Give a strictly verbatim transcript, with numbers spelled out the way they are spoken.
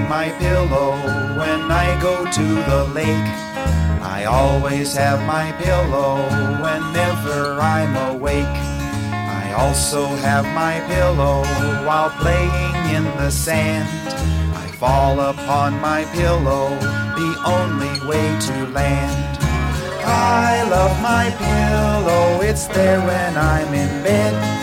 my pillow when I go to the lake. I always have my pillow whenever I'm awake. I also have my pillow while playing in the sand. I fall upon my pillow, the only way to land. I love my pillow, it's there when I'm in bed.